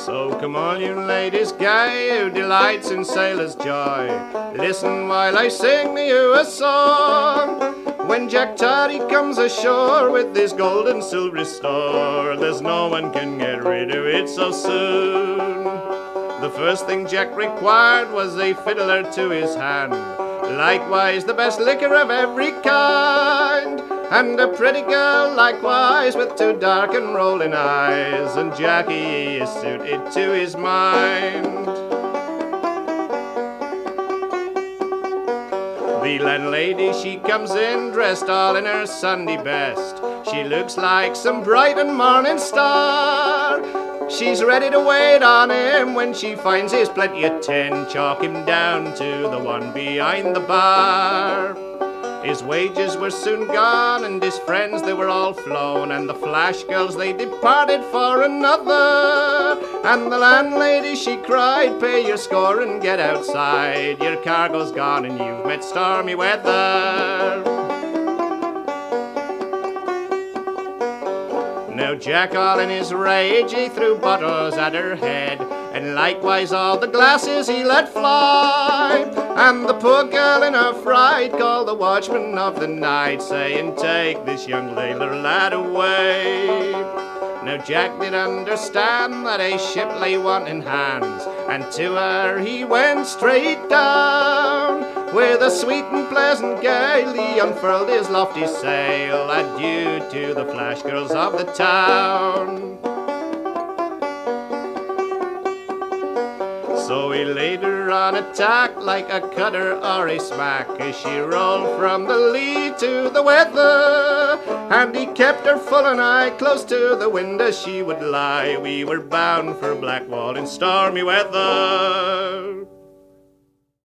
So come on, you ladies gay, who delights in sailor's joy, listen while I sing to you a song. When Jack Toddy comes ashore with his gold and silver store, there's no one can get rid of it so soon. The first thing Jack required was a fiddler to his hand, likewise the best liquor of every kind, and a pretty girl likewise with two dark and rolling eyes, and Jackie is suited to his mind. The landlady, she comes in dressed all in her Sunday best. She looks like some bright and morning star. She's ready to wait on him when she finds he's plenty of tin. Chalk him down to the one behind the bar. His wages were soon gone and his friends, they were all flown, and the flash girls, they departed for another. And the landlady, she cried, pay your score and get outside. Your cargo's gone and you've met stormy weather. Now Jack, all in his rage, he threw bottles at her head, and likewise all the glasses he let fly. And the poor girl in her fright called the watchman of the night, saying, take this young ladler lad away. Now Jack did understand that a ship lay wanting hands, and to her he went straight down. With a sweet and pleasant gale he unfurled his lofty sail, adieu to the flash girls of the town. So he laid her on a tack like a cutter or a smack, as she rolled from the lee to the weather. And he kept her full and eye close to the wind as she would lie. We were bound for Blackwall in stormy weather.